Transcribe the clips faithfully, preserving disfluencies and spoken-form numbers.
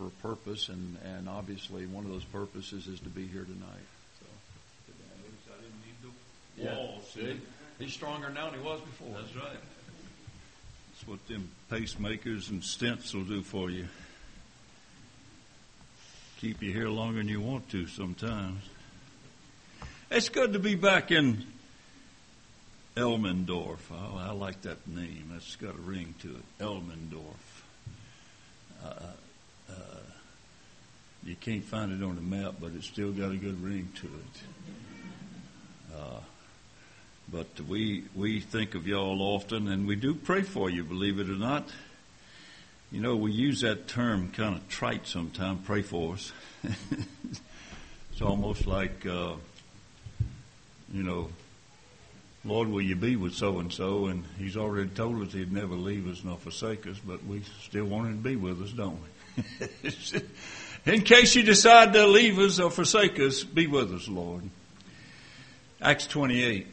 for a purpose, and, and obviously one of those purposes is to be here tonight. So, I didn't need the walls. Yeah. See? He's stronger now than he was before. That's right. That's what them pacemakers and stents will do for you. Keep you here longer than you want to sometimes. It's good to be back in Elmendorf. Oh, I like that name. It's got a ring to it. Elmendorf. Uh, uh, you can't find it on the map, but it's still got a good ring to it. Uh, but we we think of y'all often, and we do pray for you, believe it or not. You know, we use that term kind of trite sometimes, pray for us. It's almost like, uh, you know, Lord, will you be with so-and-so? And he's already told us he'd never leave us nor forsake us, but we still want him to be with us, don't we? In case you decide to leave us or forsake us, be with us, Lord. Acts twenty-eight.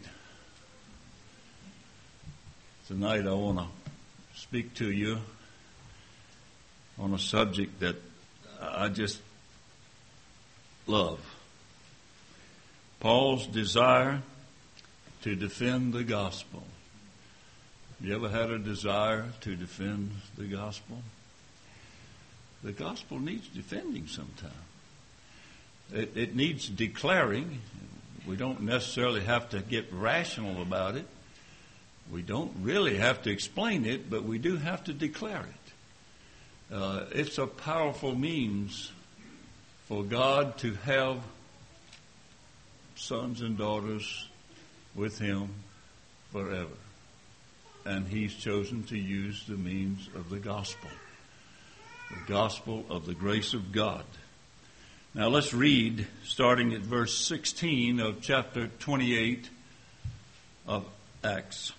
Tonight I want to speak to you on a subject that I just love. Paul's desire to defend the gospel. You ever had a desire to defend the gospel? The gospel needs defending sometimes. It, it needs declaring. We don't necessarily have to get rational about it. We don't really have to explain it, but we do have to declare it. Uh, it's a powerful means for God to have sons and daughters with him forever. And he's chosen to use the means of the gospel. The gospel of the grace of God. Now let's read, starting at verse sixteen of chapter twenty-eight of Acts.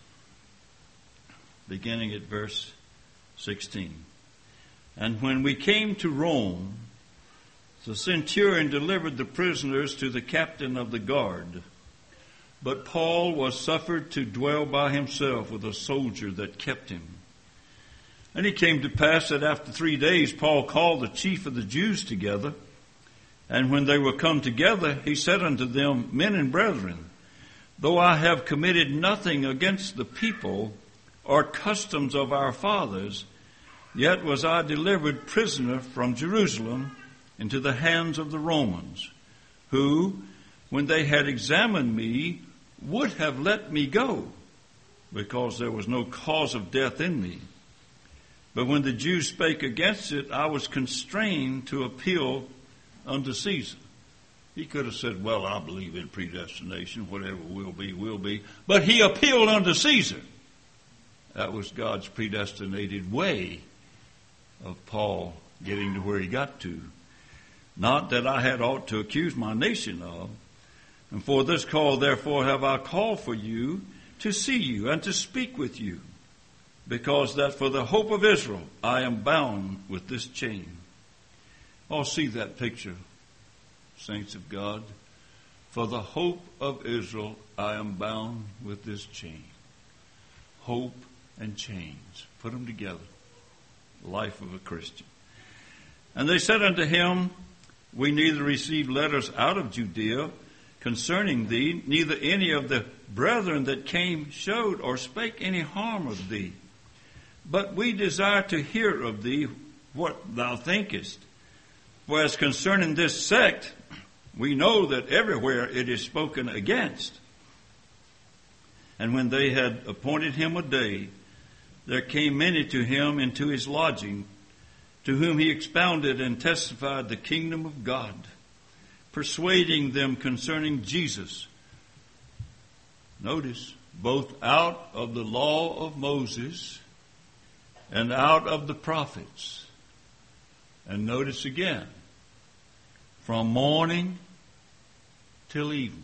Beginning at verse sixteen. And when we came to Rome, the centurion delivered the prisoners to the captain of the guard. But Paul was suffered to dwell by himself with a soldier that kept him. And it came to pass that after three days Paul called the chief of the Jews together. And when they were come together, he said unto them, Men and brethren, though I have committed nothing against the people or customs of our fathers, yet was I delivered prisoner from Jerusalem into the hands of the Romans, who, when they had examined me, would have let me go, because there was no cause of death in me. But when the Jews spake against it, I was constrained to appeal unto Caesar. He could have said, well, I believe in predestination, whatever will be, will be. But he appealed unto Caesar. That was God's predestinated way of Paul getting to where he got to. Not that I had aught to accuse my nation of. And for this call, therefore, have I called for you to see you and to speak with you, because that for the hope of Israel I am bound with this chain. Oh, see that picture, saints of God. For the hope of Israel I am bound with this chain. Hope and chains. Put them together. The life of a Christian. And they said unto him, We neither receive letters out of Judea concerning thee, neither any of the brethren that came showed or spake any harm of thee. But we desire to hear of thee what thou thinkest. For as concerning this sect, we know that everywhere it is spoken against. And when they had appointed him a day, there came many to him into his lodging, to whom he expounded and testified the kingdom of God, persuading them concerning Jesus. Notice, both out of the law of Moses and out of the prophets. And notice again, from morning till evening.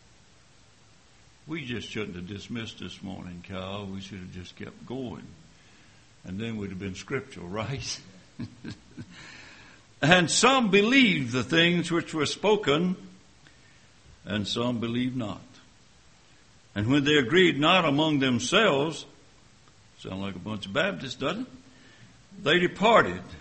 We just shouldn't have dismissed this morning, Kyle. We should have just kept going. And then we'd have been scriptural, right? And some believed the things which were spoken, and some believed not. And when they agreed not among themselves, sound like a bunch of Baptists, doesn't it? They departed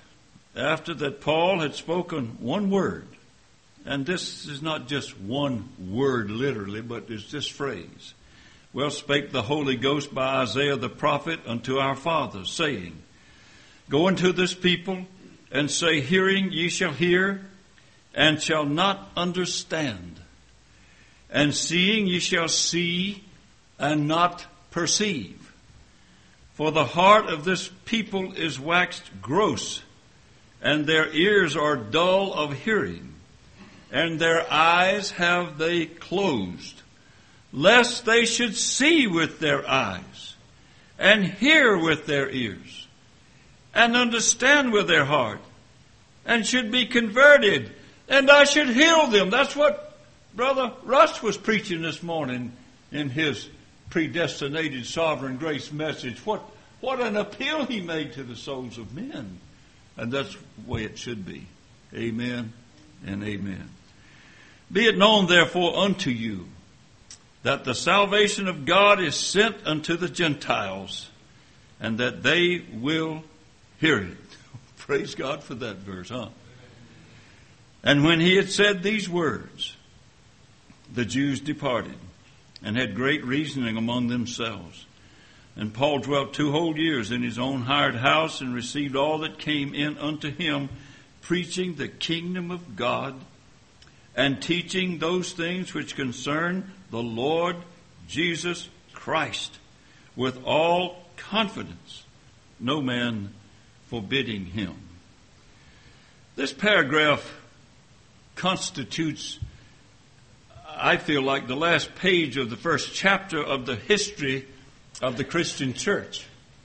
after that Paul had spoken one word, and this is not just one word literally, but it's this phrase. Well spake the Holy Ghost by Isaiah the prophet unto our fathers, saying, Go unto this people, and say, Hearing ye shall hear, and shall not understand. And seeing ye shall see, and not perceive. For the heart of this people is waxed gross, and their ears are dull of hearing, and their eyes have they closed, lest they should see with their eyes, and hear with their ears, and understand with their heart, and should be converted, and I should heal them. That's what Brother Russ was preaching this morning in his predestinated sovereign grace message. What, what an appeal he made to the souls of men. And that's the way it should be. Amen and amen. Be it known therefore unto you that the salvation of God is sent unto the Gentiles, and that they will hear it. Praise God for that verse, huh? And when he had said these words, the Jews departed, and had great reasoning among themselves. And Paul dwelt two whole years in his own hired house, and received all that came in unto him, preaching the kingdom of God, and teaching those things which concern the Lord Jesus Christ, with all confidence, no man forbidding him. This paragraph constitutes, I feel like, the last page of the first chapter of the history of the Christian church.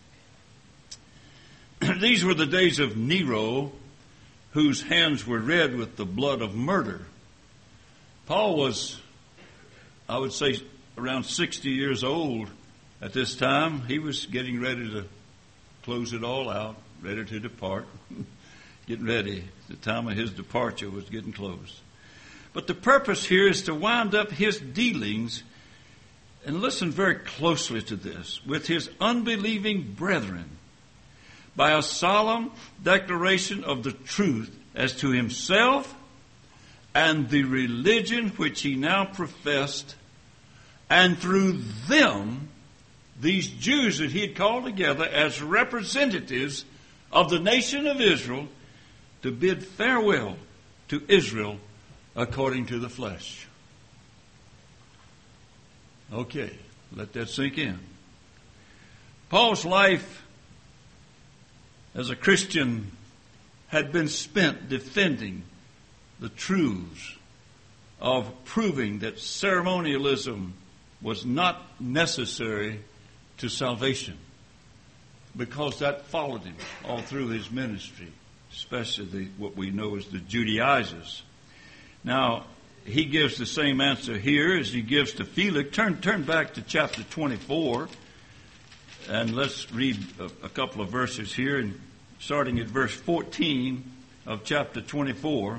These were the days of Nero, whose hands were red with the blood of murder. Paul was, I would say, around sixty years old at this time. He was getting ready to close it all out, ready to depart. Getting ready. The time of his departure was getting close. But the purpose here is to wind up his dealings, and listen very closely to this, with his unbelieving brethren by a solemn declaration of the truth as to himself and the religion which he now professed, and through them, these Jews that he had called together as representatives of the nation of Israel, to bid farewell to Israel according to the flesh. Okay, let that sink in. Paul's life as a Christian had been spent defending the truths of proving that ceremonialism was not necessary to salvation, because that followed him all through his ministry, especially the, what we know as the Judaizers. Now, he gives the same answer here as he gives to Felix. Turn, turn back to chapter twenty-four, and let's read a, a couple of verses here, and starting at verse fourteen of chapter twenty-four.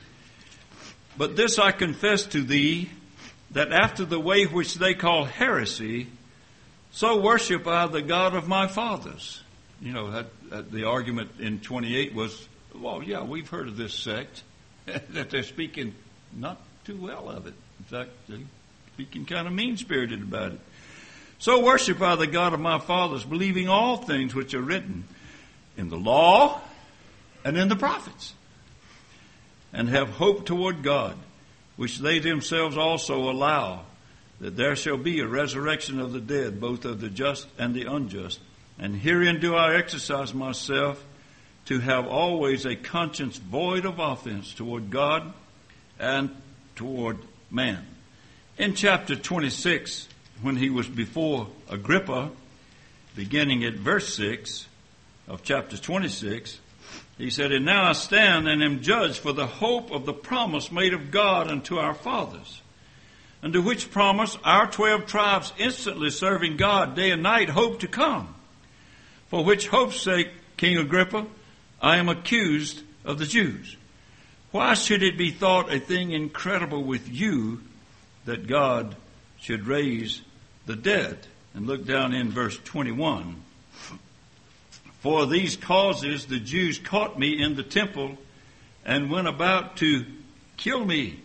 But this I confess to thee, that after the way which they call heresy, so worship I the God of my fathers. You know, that, that the argument in twenty-eight was, well, yeah, we've heard of this sect, that they're speaking not too well of it. In fact, they're speaking kind of mean-spirited about it. So worship I the God of my fathers, believing all things which are written in the law and in the prophets, and have hope toward God, which they themselves also allow, that there shall be a resurrection of the dead, both of the just and the unjust. And herein do I exercise myself, to have always a conscience void of offense toward God and toward man. In chapter twenty-six, when he was before Agrippa, beginning at verse six of chapter twenty-six, he said, And now I stand and am judged for the hope of the promise made of God unto our fathers, unto which promise our twelve tribes instantly serving God day and night hope to come. For which hope's sake, King Agrippa, I am accused of the Jews. Why should it be thought a thing incredible with you that God should raise the dead? And look down in verse twenty-one. For these causes the Jews caught me in the temple and went about to kill me.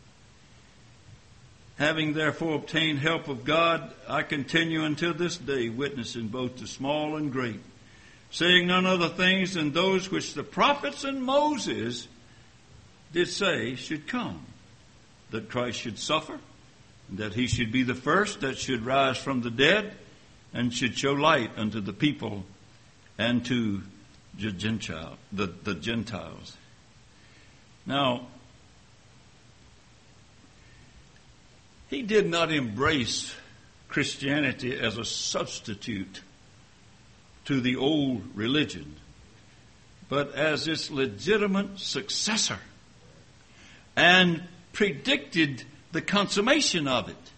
Having therefore obtained help of God, I continue until this day, witnessing both the small and great, saying none other things than those which the prophets and Moses did say should come, that Christ should suffer, and that he should be the first that should rise from the dead, and should show light unto the people and to the Gentile, the, the Gentiles. Now, he did not embrace Christianity as a substitute to the old religion, but as its legitimate successor, and predicted the consummation of it.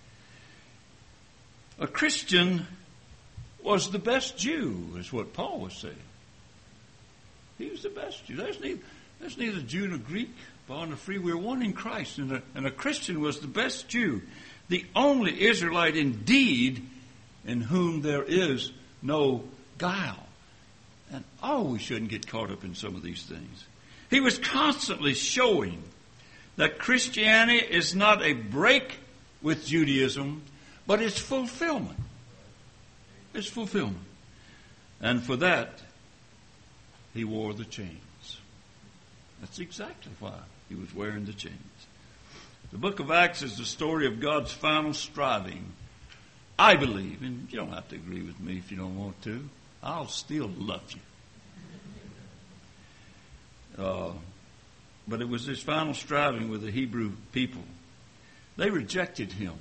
A Christian was the best Jew, is what Paul was saying. He was the best Jew. There's neither, there's neither Jew nor Greek, bond or free. We're one in Christ. And a, and a Christian was the best Jew, the only Israelite indeed in whom there is no guile. And oh, we shouldn't get caught up in some of these things. He was constantly showing that Christianity is not a break with Judaism, but it's fulfillment. It's fulfillment. And for that, he wore the chains. That's exactly why he was wearing the chains. The book of Acts is the story of God's final striving. I believe, and you don't have to agree with me if you don't want to, I'll still love you. Uh, but it was his final striving with the Hebrew people. They rejected him.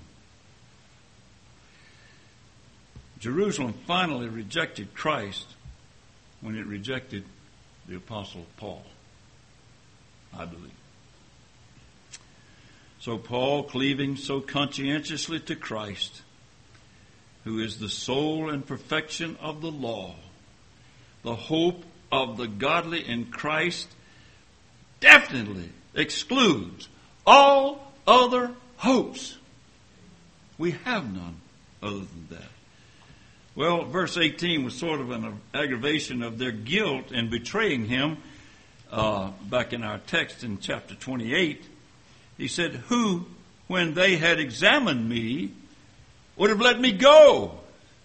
Jerusalem finally rejected Christ when it rejected the Apostle Paul, I believe. So Paul, cleaving so conscientiously to Christ, who is the soul and perfection of the law, the hope of the godly in Christ, definitely excludes all other hopes. We have none other than that. Well, verse eighteen was sort of an aggravation of their guilt in betraying him. Uh, back in our text in chapter twenty-eight, he said, who, when they had examined me, would have let me go,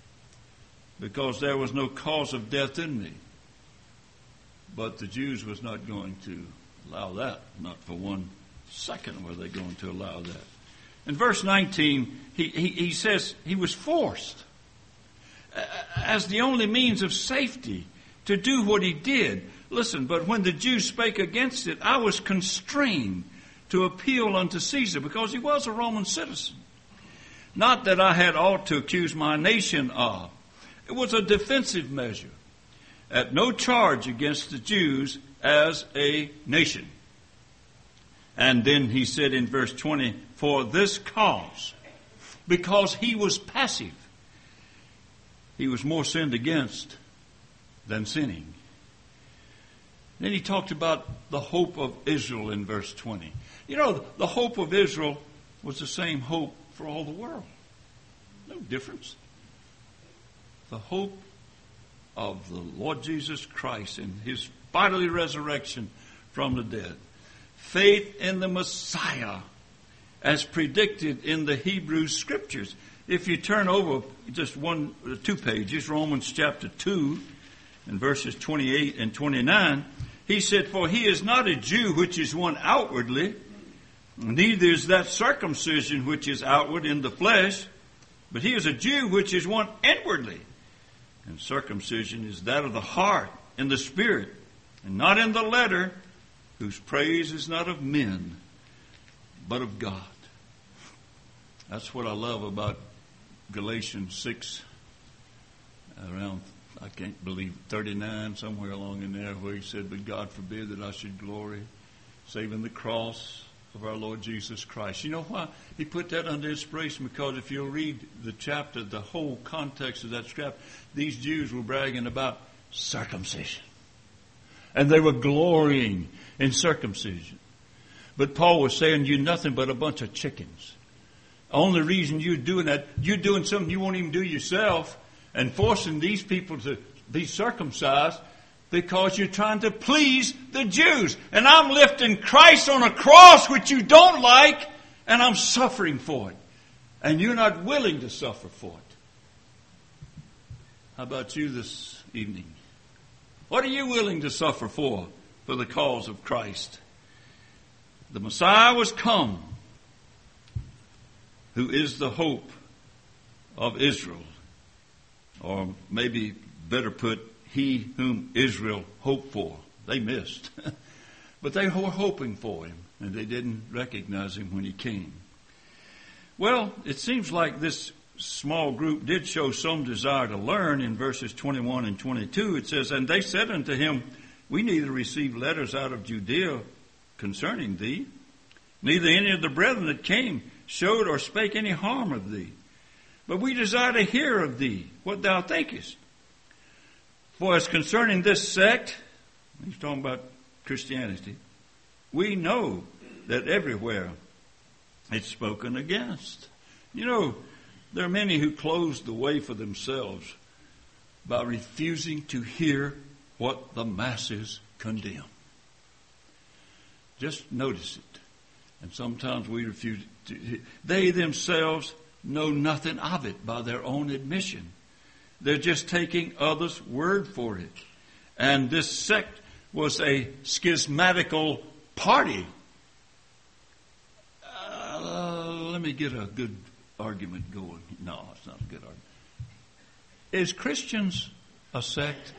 because there was no cause of death in me. But the Jews was not going to allow that. Not for one second were they going to allow that. In verse nineteen, he, he, he says he was forced as the only means of safety to do what he did. Listen, but when the Jews spake against it, I was constrained to appeal unto Caesar, because he was a Roman citizen. Not that I had aught to accuse my nation of. It was a defensive measure, at no charge against the Jews as a nation. And then he said in verse twenty, for this cause, because he was passive, he was more sinned against than sinning. Then he talked about the hope of Israel in verse twenty. You know, the hope of Israel was the same hope for all the world. No difference. The hope of the Lord Jesus Christ and his bodily resurrection from the dead. Faith in the Messiah as predicted in the Hebrew Scriptures. If you turn over just one, two pages, Romans chapter two, and verses twenty-eight and twenty-nine, he said, for he is not a Jew which is one outwardly, neither is that circumcision which is outward in the flesh, but he is a Jew which is one inwardly. And circumcision is that of the heart in the spirit, and not in the letter, whose praise is not of men, but of God. That's what I love about Galatians six, around, I can't believe, thirty-nine, somewhere along in there, where he said, but God forbid that I should glory, save in the cross of our Lord Jesus Christ. You know why he put that under inspiration? Because if you'll read the chapter, the whole context of that chapter, these Jews were bragging about circumcision. And they were glorying in circumcision. But Paul was saying, you're nothing but a bunch of chickens. Only reason you're doing that, you're doing something you won't even do yourself, and forcing these people to be circumcised because you're trying to please the Jews. And I'm lifting Christ on a cross which you don't like, and I'm suffering for it. And you're not willing to suffer for it. How about you this evening? What are you willing to suffer for, for the cause of Christ? The Messiah was come, who is the hope of Israel. Or maybe better put, he whom Israel hoped for. They missed. But they were hoping for him, and they didn't recognize him when he came. Well, it seems like this small group did show some desire to learn. In verses twenty-one and twenty-two, it says, "And they said unto him, We neither received letters out of Judea concerning thee, neither any of the brethren that came showed or spake any harm of thee. But we desire to hear of thee what thou thinkest. For as concerning this sect," he's talking about Christianity, "we know that everywhere it's spoken against." You know, there are many who close the way for themselves by refusing to hear what the masses condemn. Just notice it. And sometimes we refuse to hear. They themselves know nothing of it by their own admission. They're just taking others' word for it. And this sect was a schismatical party. Uh, let me get a good argument going. No, it's not a good argument. Is Christians a sect?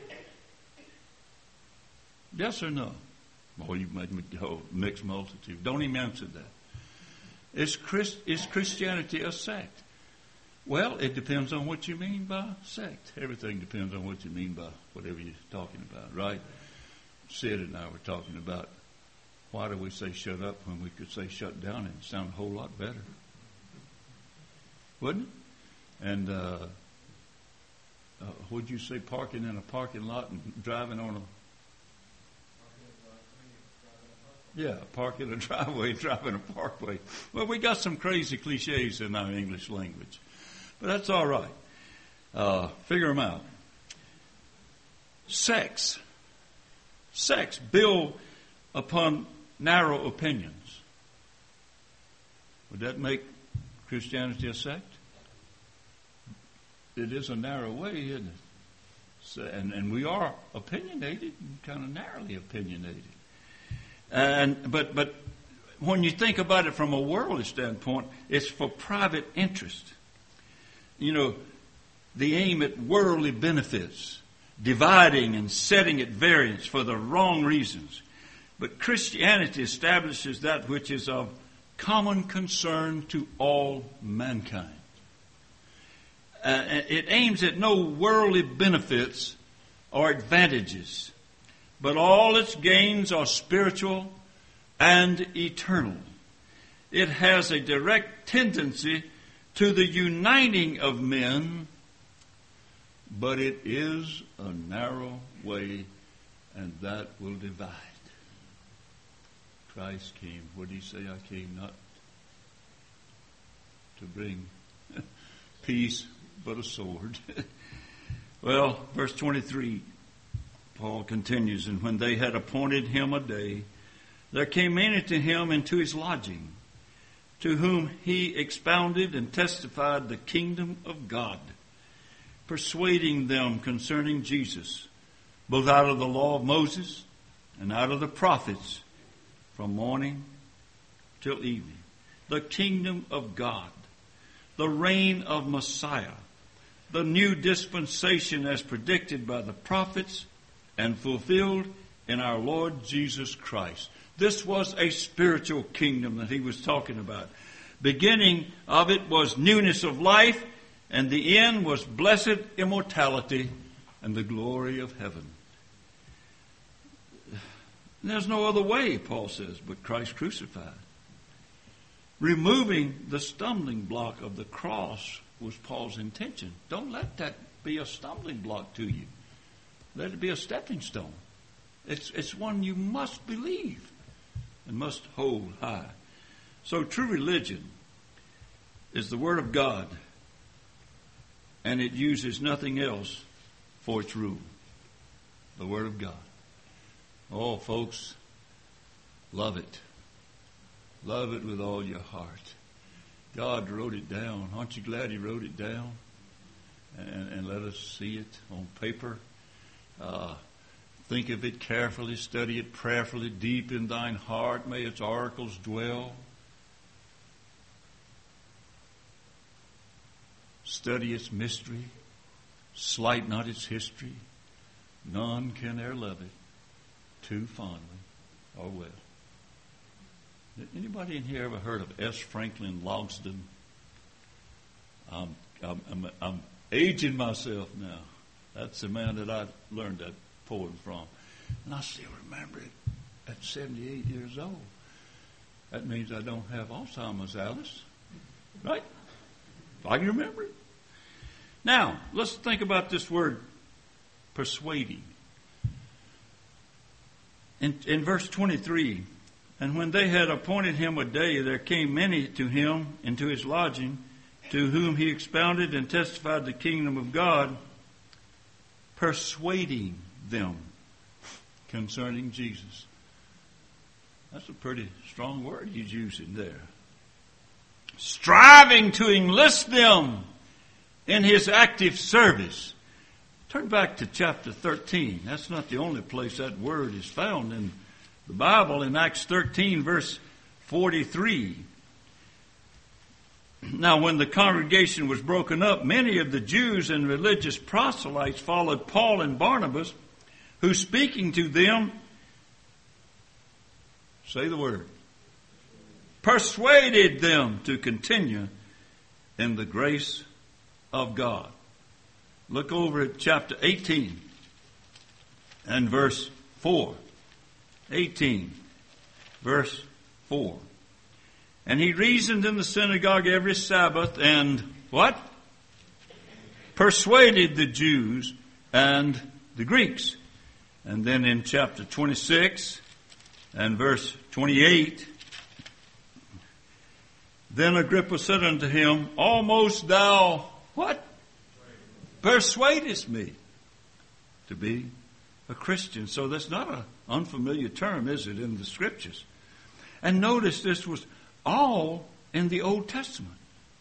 Yes or no? Well, you made me go mixed multitude. Don't even answer that. Is, Christ, is Christianity a sect? Well, it depends on what you mean by sect. Everything depends on what you mean by whatever you're talking about, right? Sid and I were talking about why do we say shut up when we could say shut down, and it sound a whole lot better. Wouldn't it? And uh, uh, would you say parking in a parking lot and driving on a Yeah, park in a driveway, drive in a parkway. Well, we got some crazy cliches in our English language. But that's all right. Uh, figure them out. Sex. Sex built upon narrow opinions. Would that make Christianity a sect? It is a narrow way, isn't it? So, and, and we are opinionated, kind of narrowly opinionated. And but but when you think about it from a worldly standpoint, it's for private interest. You know, the aim at worldly benefits, dividing and setting at variance for the wrong reasons. But Christianity establishes that which is of common concern to all mankind. Uh, it aims at no worldly benefits or advantages, but all its gains are spiritual and eternal. It has a direct tendency to the uniting of men, but it is a narrow way, and that will divide. Christ came. What did he say? I came not to bring peace, but a sword. Well, verse twenty-three. Paul continues, "And when they had appointed him a day, there came many to him into his lodging, to whom he expounded and testified the kingdom of God, persuading them concerning Jesus, both out of the law of Moses and out of the prophets, from morning till evening. The kingdom of God, the reign of Messiah, the new dispensation as predicted by the prophets, and fulfilled in our Lord Jesus Christ." This was a spiritual kingdom that he was talking about. Beginning of it was newness of life, and the end was blessed immortality and the glory of heaven. There's no other way, Paul says, but Christ crucified. Removing the stumbling block of the cross was Paul's intention. Don't let that be a stumbling block to you. Let it be a stepping stone. It's, it's one you must believe and must hold high. So true religion is the Word of God, and it uses nothing else for its rule. the Word of God. Oh, folks, love it. Love it with all your heart. God wrote it down. Aren't you glad He wrote it down? And, and let us see it on paper. Uh, think of it carefully. Study it prayerfully. Deep in thine heart may its oracles dwell. Study its mystery. Slight not its history. None can e'er love it too fondly or well. Anybody in here ever heard of S. Franklin Logsdon? I'm, I'm, I'm, I'm aging myself now. That's the man that I learned that poem from. And I still remember it at seventy-eight years old. That means I don't have Alzheimer's, Alice. Right? I can remember it. Now, let's think about this word persuading. In, in verse twenty-three, and when they had appointed him a day, there came many to him into his lodging, to whom he expounded and testified the kingdom of God, persuading them concerning Jesus. That's a pretty strong word he's using there. Striving to enlist them in his active service. Turn back to chapter thirteen. That's not the only place that word is found in the Bible. In Acts thirteen, verse forty-three. Now, when the congregation was broken up, many of the Jews and religious proselytes followed Paul and Barnabas, who, speaking to them, say the word, persuaded them to continue in the grace of God. Look over at chapter eighteen and verse four. eighteen, verse four. And he reasoned in the synagogue every Sabbath and what? Persuaded the Jews and the Greeks. And then in chapter twenty-six and verse twenty-eight, then Agrippa said unto him, almost thou, what? Persuadest me to be a Christian. So that's not an unfamiliar term, is it, in the Scriptures? And notice this was all in the Old Testament.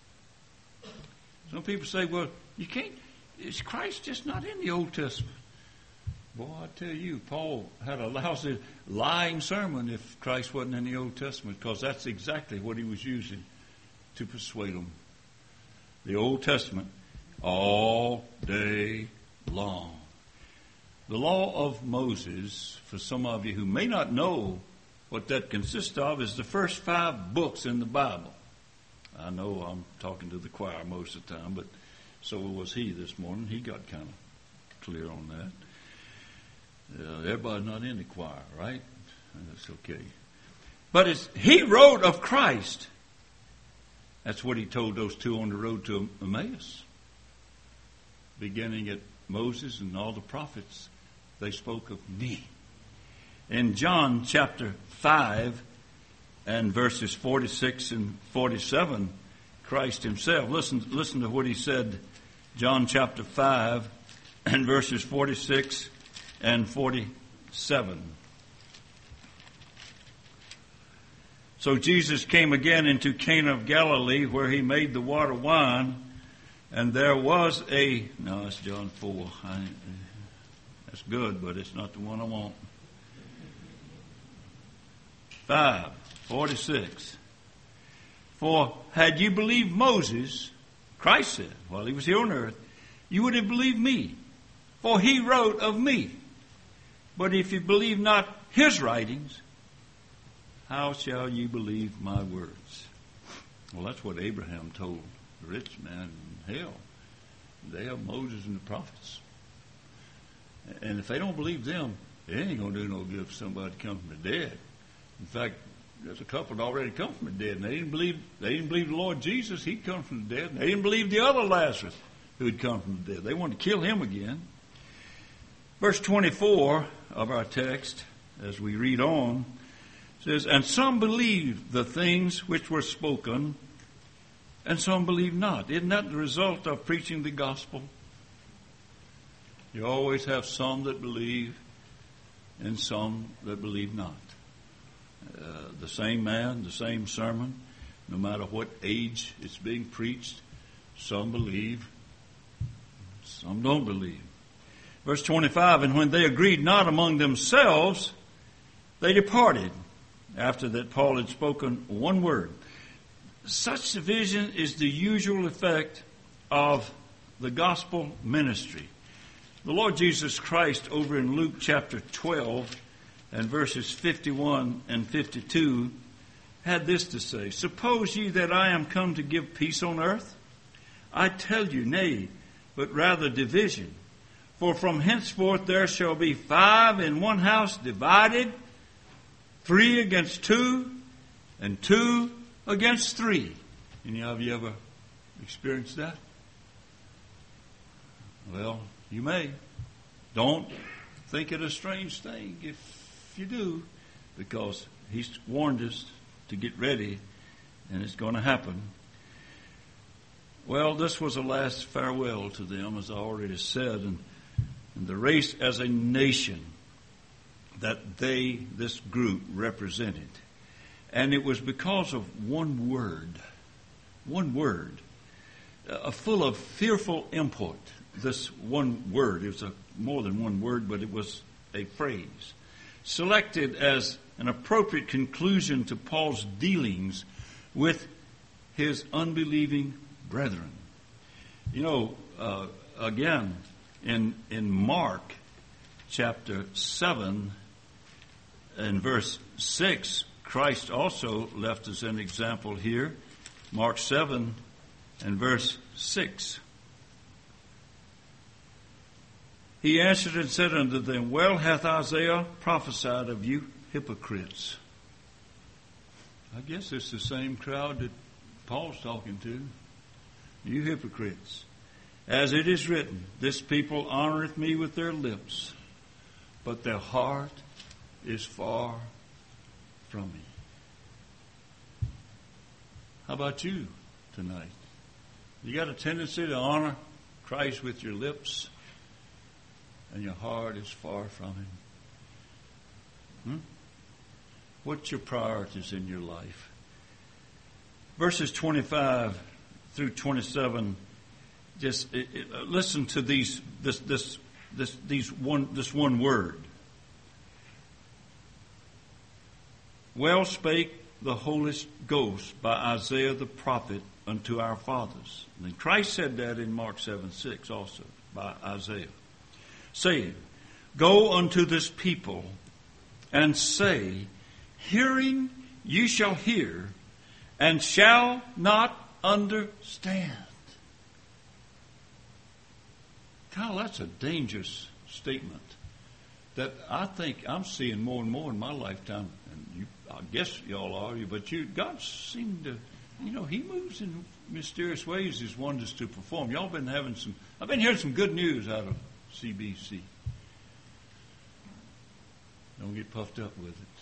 Some people say, well, you can't, is Christ just not in the Old Testament? Boy, I tell you, Paul had a lousy lying sermon if Christ wasn't in the Old Testament, because that's exactly what he was using to persuade them. The Old Testament, all day long. The law of Moses, for some of you who may not know what that consists of, is the first five books in the Bible. I know I'm talking to the choir most of the time, but so was he this morning. He got kind of clear on that. Uh, everybody's not in the choir, right? That's okay. But it's, he wrote of Christ. That's what he told those two on the road to Emmaus. Beginning at Moses and all the prophets, they spoke of me. In John chapter five and verses forty-six and forty-seven, Christ himself, listen, listen to what he said, John chapter five and verses forty-six and forty-seven. So Jesus came again into Cana of Galilee, where he made the water wine. And there was a, no, it's John four. I, that's good, but it's not the one I want. five, forty-six. For had you believed Moses, Christ said, while he was here on earth, you would have believed me, for he wrote of me. But if you believe not his writings, how shall you believe my words? Well, that's what Abraham told the rich man in hell. They have Moses and the prophets. And if they don't believe them, it ain't going to do no good for somebody to come from the dead. In fact, there's a couple that already come from the dead, and they didn't believe they didn't believe the Lord Jesus. He'd come from the dead. And they didn't believe the other Lazarus who had come from the dead. They wanted to kill him again. Verse twenty-four of our text, as we read on, says, and some believed the things which were spoken, and some believed not. Isn't that the result of preaching the gospel? You always have some that believe and some that believe not. Uh, the same man, the same sermon, no matter what age it's being preached, some believe, some don't believe. Verse twenty-five, and when they agreed not among themselves, they departed, after that Paul had spoken one word. Such division is the usual effect of the gospel ministry. The Lord Jesus Christ, over in Luke chapter twelve and verses fifty-one and fifty-two, had this to say, suppose ye that I am come to give peace on earth? I tell you, nay, but rather division. For from henceforth there shall be five in one house divided, three against two, and two against three. Any of you ever experienced that? Well, you may. Don't think it a strange thing if you do, because he's warned us to get ready, and it's going to happen. Well, this was a last farewell to them, as I already said, and, and the race as a nation that they, this group, represented. And it was because of one word, one word, uh, full of fearful import. This one word, it was a, more than one word, but it was a phrase, selected as an appropriate conclusion to Paul's dealings with his unbelieving brethren. You know, uh, again, in in Mark chapter seven and verse six, Christ also left us an example here. Mark seven and verse six. He answered and said unto them, well hath Isaiah prophesied of you hypocrites. I guess it's the same crowd that Paul's talking to. You hypocrites. As it is written, this people honoreth me with their lips, but their heart is far from me. How about you tonight? You got a tendency to honor Christ with your lips, and your heart is far from Him. Hmm? What's your priorities in your life? Verses twenty-five through twenty-seven. Just it, it, uh, listen to these. This this this these one this one word. Well spake the Holy Ghost by Isaiah the prophet unto our fathers. And Christ said that in Mark seven six also by Isaiah, saying, go unto this people and say, hearing you shall hear and shall not understand. Kyle, that's a dangerous statement that I think I'm seeing more and more in my lifetime. And you, I guess y'all are, but you, God seemed to, you know, He moves in mysterious ways, His wonders to perform. Y'all been having some, I've been hearing some good news out of C B C. Don't get puffed up with it.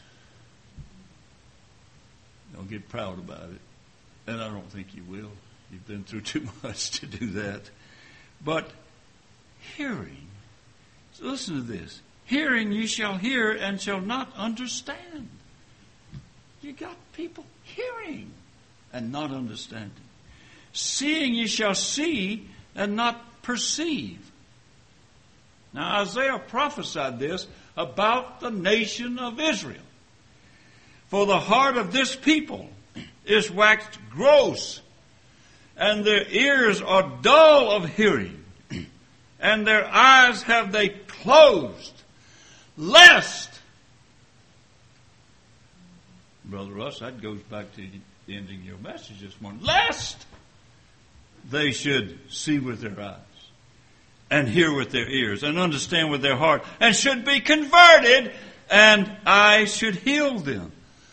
Don't get proud about it. And I don't think you will. You've been through too much to do that. But hearing, so listen to this. Hearing you shall hear and shall not understand. You got people hearing and not understanding. Seeing you shall see and not perceive. Now Isaiah prophesied this about the nation of Israel. For the heart of this people is waxed gross, and their ears are dull of hearing, and their eyes have they closed, lest, Brother Russ, that goes back to the ending of your message this morning, lest they should see with their eyes, and hear with their ears, and understand with their heart, and should be converted, and I should heal them.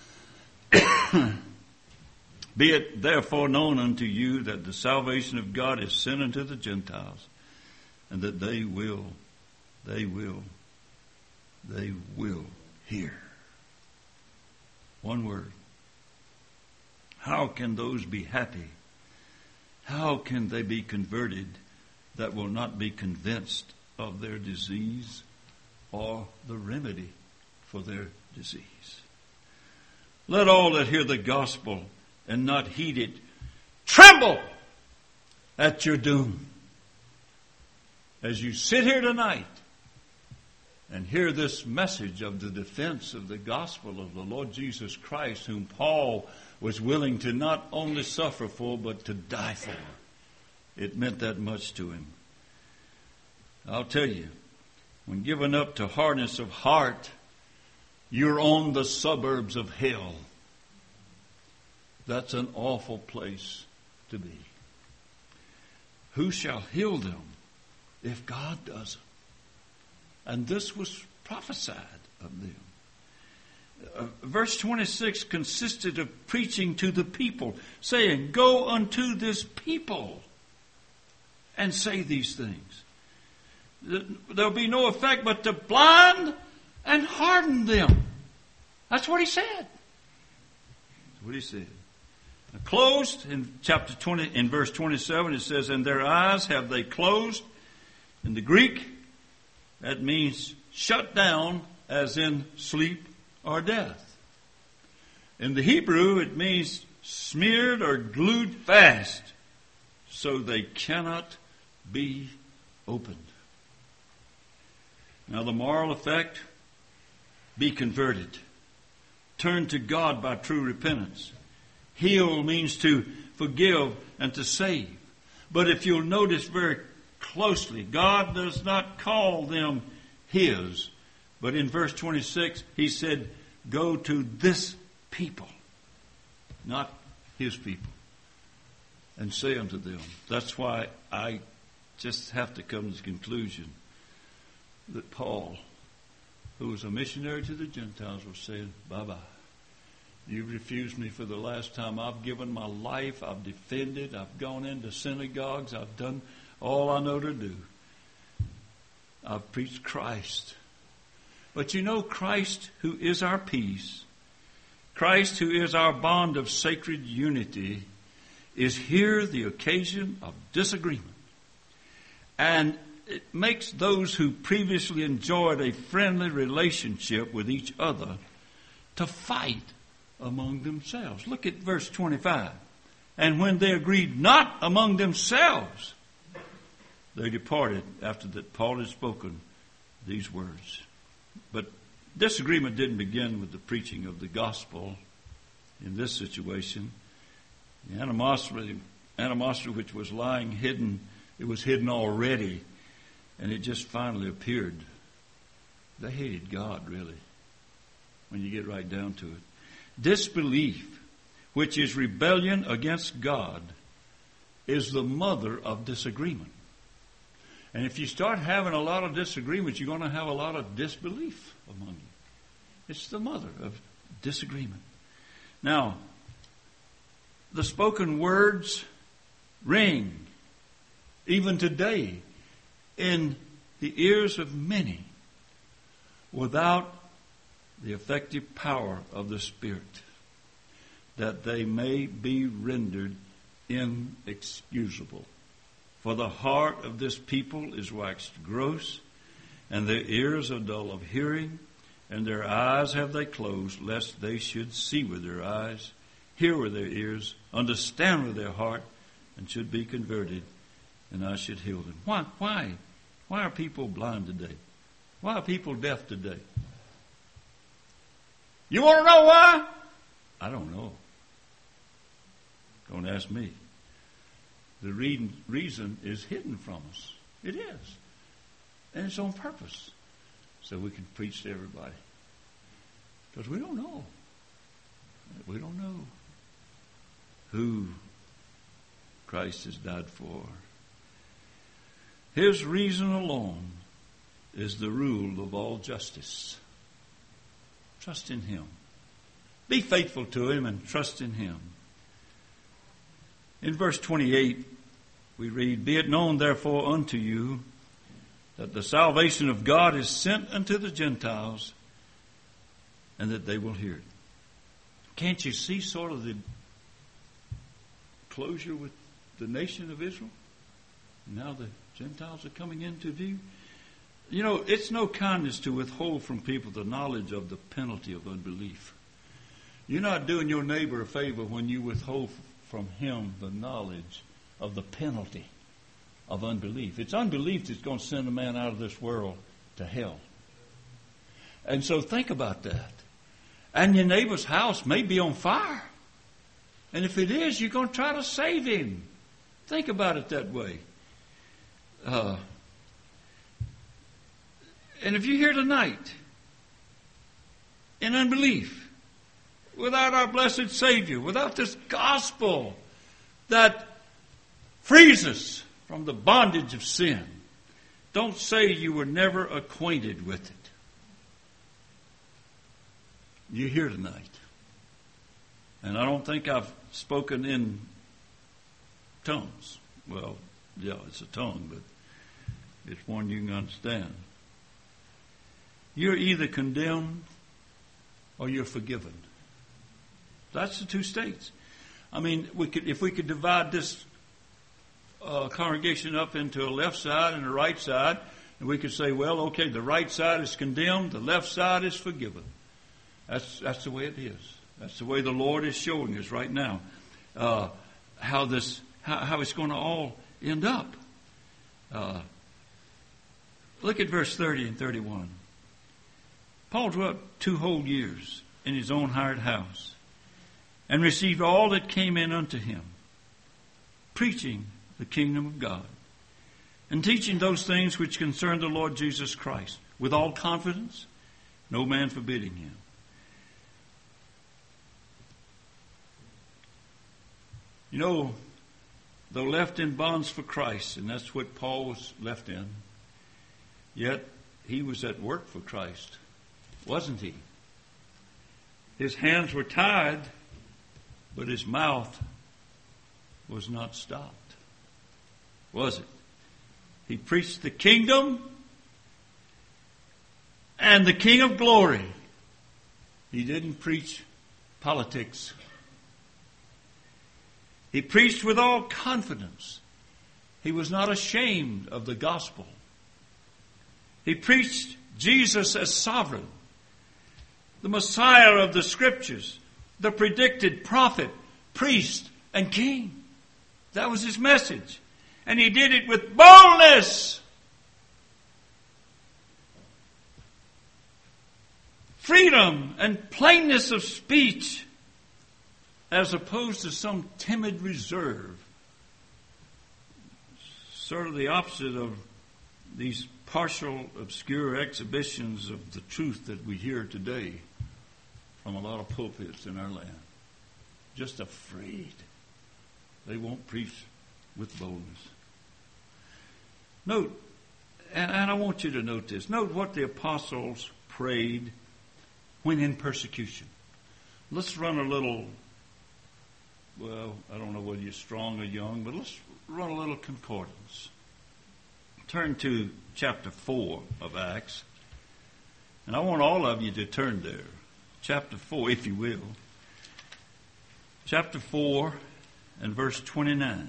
Be it therefore known unto you that the salvation of God is sent unto the Gentiles, and that they will, they will, they will hear. One word. How can those be happy? How can they be converted that will not be convinced of their disease or the remedy for their disease. Let all that hear the gospel and not heed it tremble at your doom. As you sit here tonight and hear this message of the defense of the gospel of the Lord Jesus Christ, whom Paul was willing to not only suffer for, but to die for. It meant that much to him. I'll tell you, when given up to hardness of heart, you're on the suburbs of hell. That's an awful place to be. Who shall heal them if God doesn't? And this was prophesied of them. Uh, verse twenty-six consisted of preaching to the people, saying, go unto this people and say these things. There'll be no effect but to blind and harden them. That's what he said. That's what he said. Now, closed in chapter twenty, in verse twenty-seven, it says, and their eyes have they closed. In the Greek, that means shut down, as in sleep or death. In the Hebrew, it means smeared or glued fast, so they cannot be opened. Now the moral effect, be converted. Turn to God by true repentance. Heal means to forgive and to save. But if you'll notice very closely, God does not call them His. But in verse twenty-six, He said, go to this people, not His people, and say unto them. That's why I just have to come to the conclusion that Paul, who was a missionary to the Gentiles, was saying, bye-bye. You've refused me for the last time. I've given my life. I've defended. I've gone into synagogues. I've done all I know to do. I've preached Christ. But you know, Christ, who is our peace, Christ, who is our bond of sacred unity, is here the occasion of disagreement. And it makes those who previously enjoyed a friendly relationship with each other to fight among themselves. Look at verse twenty-five. And when they agreed not among themselves, they departed after that Paul had spoken these words. But disagreement didn't begin with the preaching of the gospel in this situation. The animosity, animosity which was lying hidden, it was hidden already, and it just finally appeared. They hated God, really, when you get right down to it. Disbelief, which is rebellion against God, is the mother of disagreement. And if you start having a lot of disagreements, you're going to have a lot of disbelief among you. It's the mother of disagreement. Now, the spoken words ring, even today, in the ears of many, without the effective power of the Spirit, that they may be rendered inexcusable. For the heart of this people is waxed gross, and their ears are dull of hearing, and their eyes have they closed, lest they should see with their eyes, hear with their ears, understand with their heart, and should be converted, and I should heal them. Why? Why? Why are people blind today? Why are people deaf today? You want to know why? I don't know. Don't ask me. The reason is hidden from us. It is. And it's on purpose. So we can preach to everybody. Because we don't know. We don't know who Christ has died for. His reason alone is the rule of all justice. Trust in Him. Be faithful to Him and trust in Him. In verse twenty-eight, we read, be it known therefore unto you that the salvation of God is sent unto the Gentiles, and that they will hear it. Can't you see sort of the closure with the nation of Israel? Now the Gentiles are coming into view. You know, it's no kindness to withhold from people the knowledge of the penalty of unbelief. You're not doing your neighbor a favor when you withhold from him the knowledge of the penalty of unbelief. It's unbelief that's going to send a man out of this world to hell. And so think about that. And your neighbor's house may be on fire. And if it is, you're going to try to save him. Think about it that way. Uh, and if you're here tonight in unbelief, without our blessed Savior, without this gospel that frees us from the bondage of sin, don't say you were never acquainted with it. You're here tonight. And I don't think I've spoken in tongues. Well, yeah, it's a tongue, but it's one you can understand. You're either condemned or you're forgiven. That's the two states. I mean, we could, if we could divide this uh, congregation up into a left side and a right side, and we could say, well, okay, the right side is condemned, the left side is forgiven. That's that's the way it is. That's the way the Lord is showing us right now uh, how this how, how it's going to all end up. Uh, look at verse thirty and thirty-one. Paul dwelt two whole years in his own hired house, and received all that came in unto him, preaching the kingdom of God, and teaching those things which concern the Lord Jesus Christ, with all confidence, no man forbidding him. You know, though left in bonds for Christ, and that's what Paul was left in, yet he was at work for Christ, wasn't he? His hands were tied, but his mouth was not stopped, was it? He preached the kingdom and the King of glory. He didn't preach politics. He preached with all confidence. He was not ashamed of the gospel. He preached Jesus as sovereign, the Messiah of the Scriptures, the predicted prophet, priest, and king. That was his message. And he did it with boldness. Freedom and plainness of speech, as opposed to some timid reserve. Sort of the opposite of these partial, obscure exhibitions of the truth that we hear today from a lot of pulpits in our land. Just afraid. They won't preach with boldness. Note, and, and I want you to note this, note what the apostles prayed when in persecution. Let's run a little, well, I don't know whether you're strong or young, but let's run a little concordance. Turn to chapter four of Acts. And I want all of you to turn there. Chapter four, if you will. Chapter four and verse twenty-nine.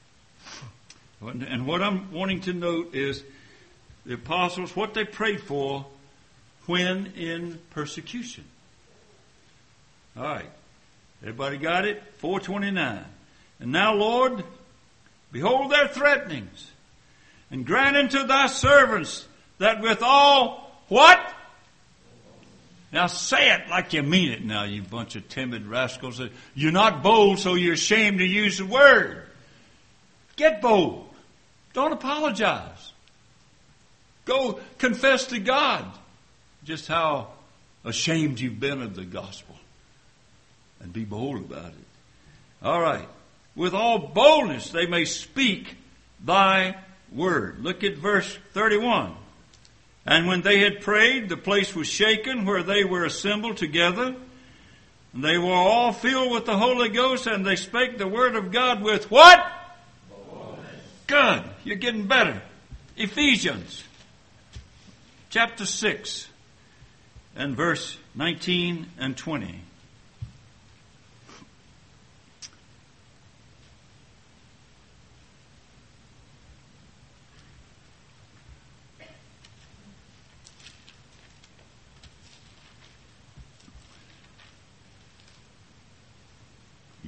And what I'm wanting to note is the apostles, what they prayed for when in persecution. All right. Everybody got it? four twenty-nine. And now, Lord, behold their threatenings, and grant unto thy servants that with all, what? Now say it like you mean it now, you bunch of timid rascals. You're not bold, so you're ashamed to use the word. Get bold. Don't apologize. Go confess to God just how ashamed you've been of the gospel. And be bold about it. All right. With all boldness they may speak thy word. Look at verse thirty-one. And when they had prayed, the place was shaken where they were assembled together. And they were all filled with the Holy Ghost, and they spake the word of God with what? Boldness. Good. You're getting better. Ephesians chapter six and verse nineteen and twenty.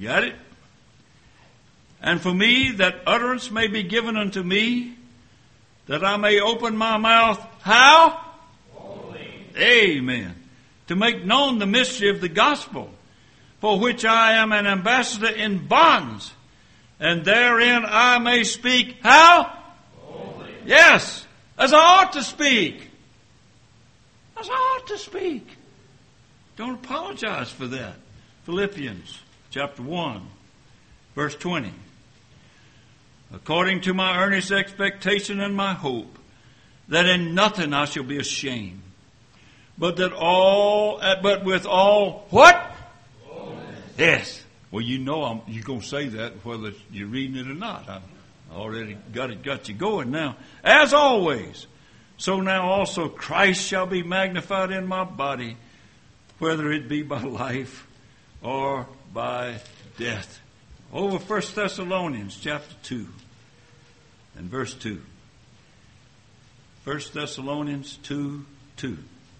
You got it? And for me, that utterance may be given unto me, that I may open my mouth. How? Holy. Amen. To make known the mystery of the gospel, for which I am an ambassador in bonds, and therein I may speak. How? Holy. Yes, as I ought to speak. As I ought to speak. Don't apologize for that. Philippians chapter one, verse twenty. According to my earnest expectation and my hope, that in nothing I shall be ashamed, but that all, but with all what? Boldness. Yes. Well, you know I'm, you're going to say that whether you're reading it or not. I already got it, got you going now. As always, so now also Christ shall be magnified in my body, whether it be by life or by death. Over First Thessalonians chapter two and verse two. First Thessalonians two, two.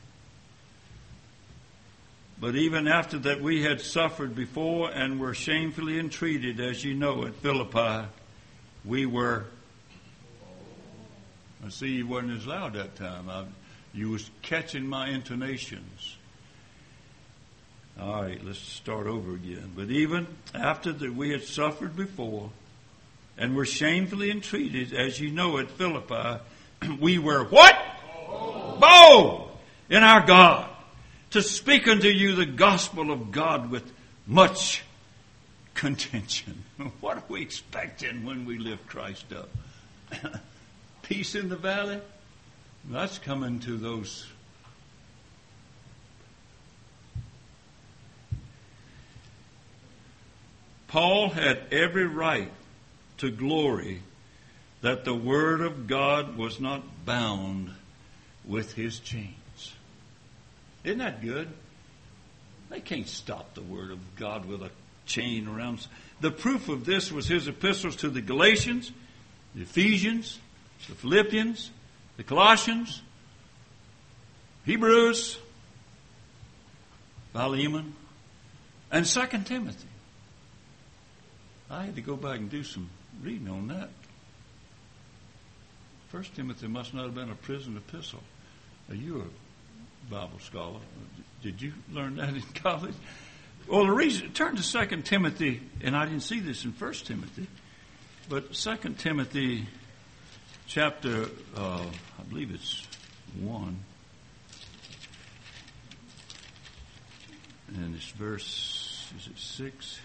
But even after that we had suffered before and were shamefully entreated, as you know, at Philippi, we were... I see you wasn't as loud that time. I, you was catching my intonations. All right, let's start over again. But even after that we had suffered before and were shamefully entreated, as you know, at Philippi, we were what? Bold. Bold in our God, to speak unto you the gospel of God with much contention. What are we expecting when we lift Christ up? Peace in the valley? That's coming to those. Paul had every right to glory that the Word of God was not bound with his chains. Isn't that good? They can't stop the Word of God with a chain around. The proof of this was his epistles to the Galatians, the Ephesians, the Philippians, the Colossians, Hebrews, Philemon, and Second Timothy. I had to go back and do some reading on that. First Timothy must not have been a prison epistle. Are you a Bible scholar? Did you learn that in college? Well, the reason, turn to Second Timothy, and I didn't see this in First Timothy, but Second Timothy chapter, uh, I believe it's one, and it's verse, is it six?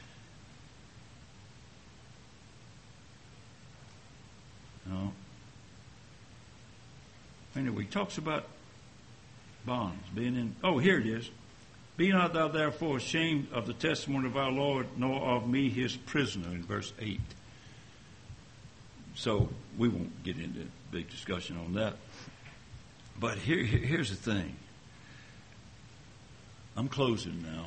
No. Anyway, he talks about bonds, being in, oh, here it is. Be not thou therefore ashamed of the testimony of our Lord, nor of me his prisoner, in verse eight. So we won't get into a big discussion on that. But here, here's the thing. I'm closing now.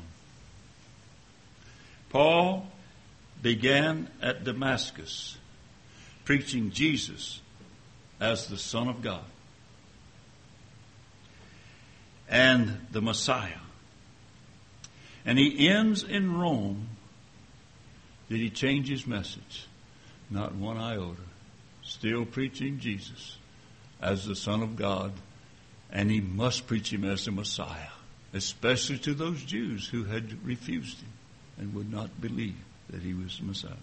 Paul began at Damascus, preaching Jesus as the Son of God and the Messiah. And he ends in Rome. Did he change his message? Not one iota. Still preaching Jesus as the Son of God, and he must preach him as the Messiah, especially to those Jews who had refused him and would not believe that he was the Messiah.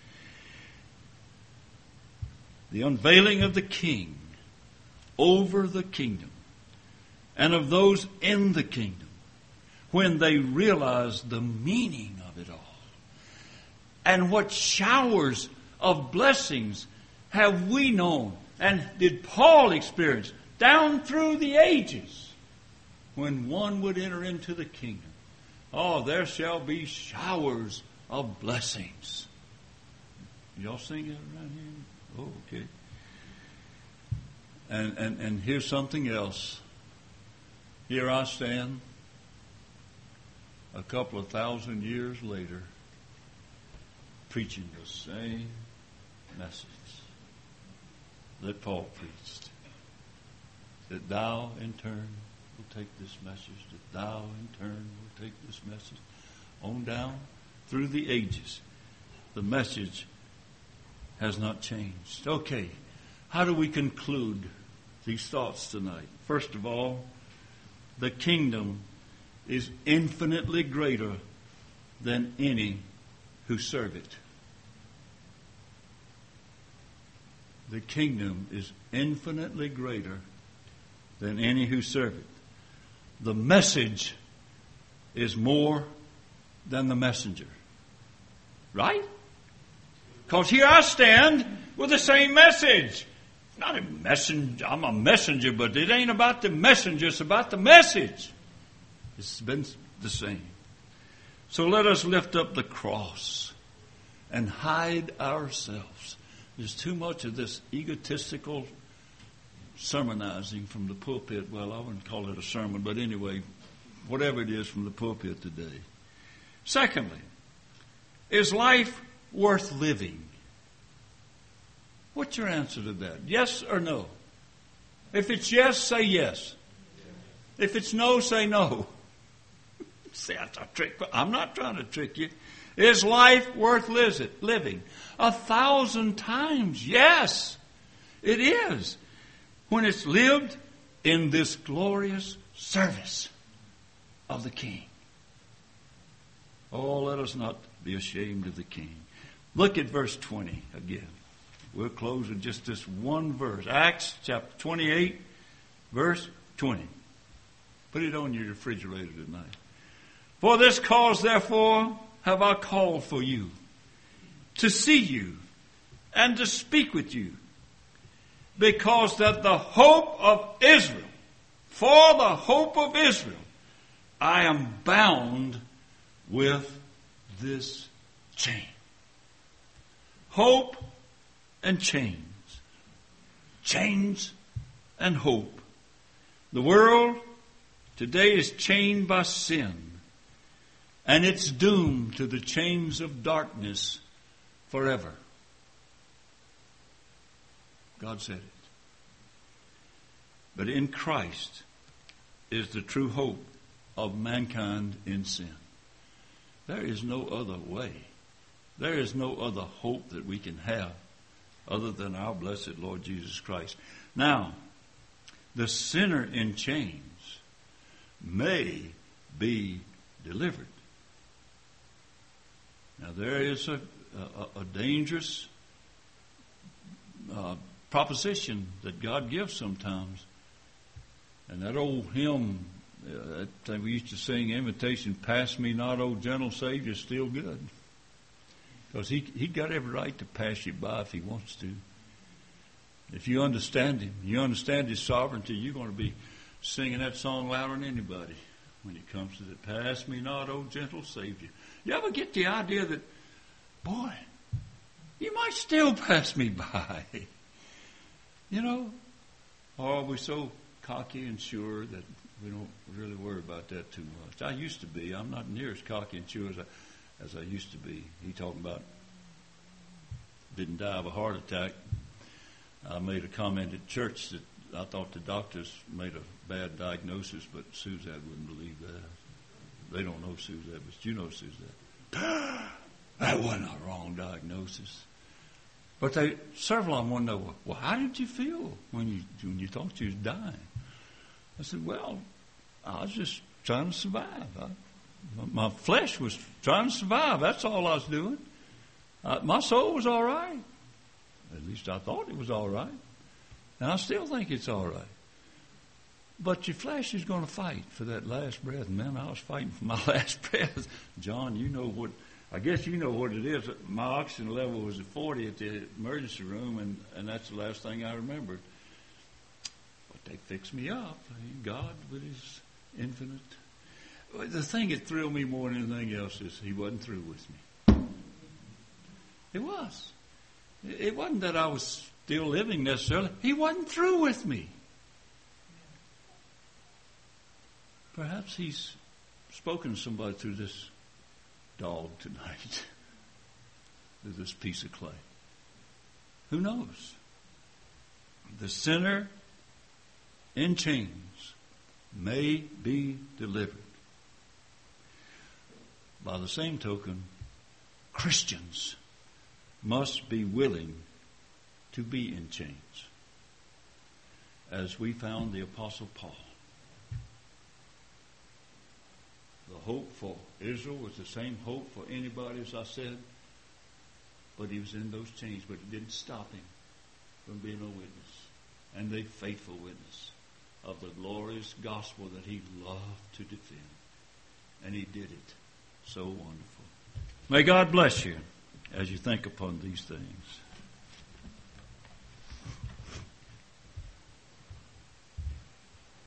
The unveiling of the King over the kingdom and of those in the kingdom, when they realized the meaning of it all and what showers of blessings have we known and did Paul experience down through the ages when one would enter into the kingdom. Oh, there shall be showers of blessings. Y'all sing that around here? Oh, okay. And, and, and here's something else. Here I stand a couple of thousand years later preaching the same message that Paul preached. That thou in turn will take this message. That thou in turn will take this message on down through the ages, the message has not changed. Okay, how do we conclude these thoughts tonight? First of all, the kingdom is infinitely greater than any who serve it. The kingdom is infinitely greater than any who serve it. The message is more than the messenger. Right? Because here I stand with the same message. Not a messenger. I'm a messenger, but it ain't about the messenger. It's about the message. It's been the same. So let us lift up the cross and hide ourselves. There's too much of this egotistical sermonizing from the pulpit. Well, I wouldn't call it a sermon, but anyway, whatever it is from the pulpit today. Secondly, is life worth living? What's your answer to that? Yes or no? If it's yes, say yes. If it's no, say no. See, that's a trick. I'm not trying to trick you. Is life worth living? A thousand times, yes, it is. When it's lived in this glorious service of the King. Oh, let us not be ashamed of the King. Look at verse twenty again. We'll close with just this one verse. Acts chapter twenty-eight, verse twenty. Put it on your refrigerator tonight. For this cause, therefore, have I called for you, to see you, and to speak with you, because that the hope of Israel, for the hope of Israel, I am bound with this chain. Hope and chains. Chains and hope. The world today is chained by sin. And it's doomed to the chains of darkness forever. God said it. But in Christ is the true hope of mankind in sin. There is no other way. There is no other hope that we can have other than our blessed Lord Jesus Christ. Now, the sinner in chains may be delivered. Now, there is a, a, a dangerous uh, proposition that God gives sometimes. And that old hymn uh, that time we used to sing, Invitation, Pass Me Not, O Gentle Savior, is still good. Because he, he got every right to pass you by if he wants to. If you understand him, you understand his sovereignty, you're going to be singing that song louder than anybody when it comes to it. Pass me not, O gentle Savior. You ever get the idea that, boy, you might still pass me by? You know? Or are we so cocky and sure that we don't really worry about that too much? I used to be. I'm not near as cocky and sure as I, as I used to be. He talking about didn't die of a heart attack. I made a comment at church that I thought the doctors made a bad diagnosis, but Suzette wouldn't believe that. They don't know Suzette, but you know Suzette. That wasn't a wrong diagnosis. But they, several of them want to know, well, how did you feel when you when you thought you was dying? I said, well, I was just trying to survive. I, my flesh was trying to survive. That's all I was doing. Uh, my soul was all right. At least I thought it was all right. And I still think it's all right. But your flesh is going to fight for that last breath. And man, I was fighting for my last breath. John, you know what, I guess you know what it is. My oxygen level was at forty at the emergency room, and, and that's the last thing I remembered. But they fixed me up. God, with his infinite. The thing that thrilled me more than anything else is he wasn't through with me. It was. It wasn't that I was still living necessarily. He wasn't through with me. Perhaps he's spoken to somebody through this dog tonight, through this piece of clay. Who knows? The sinner in chains may be delivered. By the same token, Christians must be willing to be in chains, as we found the Apostle Paul. The hope for Israel was the same hope for anybody, as I said, but he was in those chains, but it didn't stop him from being a witness, and a faithful witness of the glorious gospel that he loved to defend. And he did it so wonderful. May God bless you as you think upon these things.